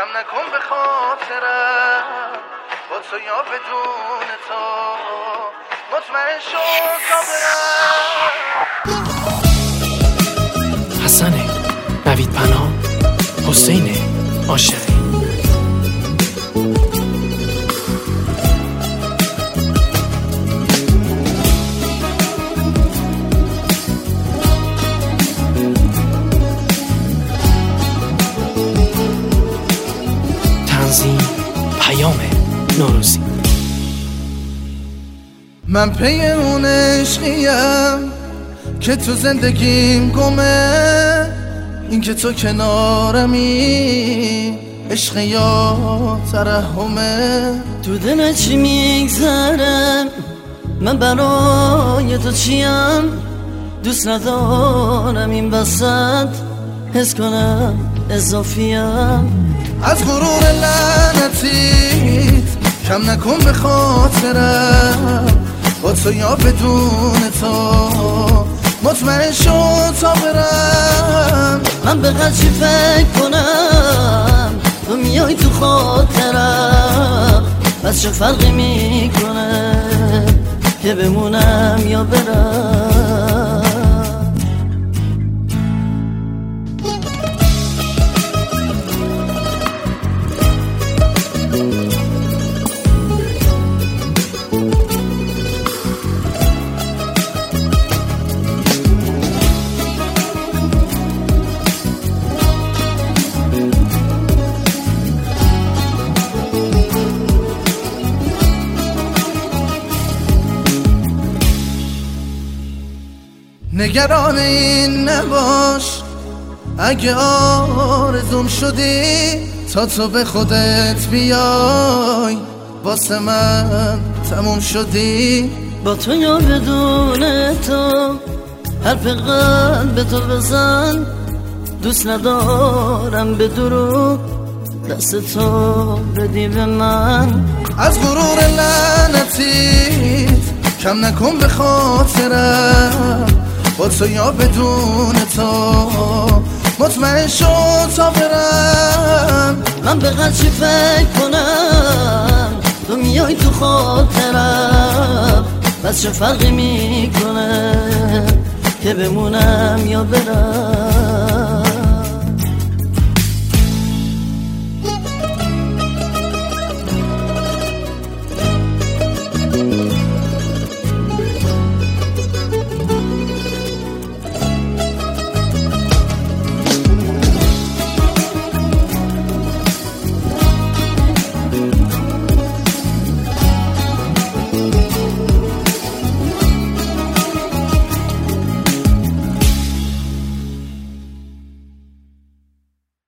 کم نکن به خاطرم، با تو یا بدون تو، مطمئن شد تا برم. حسنه، نوید پناه، حسینه، عاشقی. تنظیم پیام نوروزی. من پی اون عشقیم که تو زندگیم گمه، این که تو کنارمی عشق یا ترحمه. تو دل چی میگذرم من برای تو چیم، دوست ندارم این وسط حس کنم اضافیم. از غرور لعنتیت کم نکن به خاطرم، با تو یا بدون تو، مطمئن شد تا برم. من به چی فکر کنم تو میای تو خاطرم، بس چه فرقی میکنه که بمونم یا برم. نگران این نباش اگه آرزوم شدی، تا تو به خودت بیای واسه من تموم شدی. با تو یا بدون تو حرف قلب تو بزن، دوست ندارم به دروغ دست تو بدی به من. از غرور لعنتیت کم نکن به خاطرم، با تو یا بدون تو، مطمئن شد تا برم. من به چی فکر کنم تو میای تو خاطرم، بس چه فرقی میکنه که بمونم یا برم.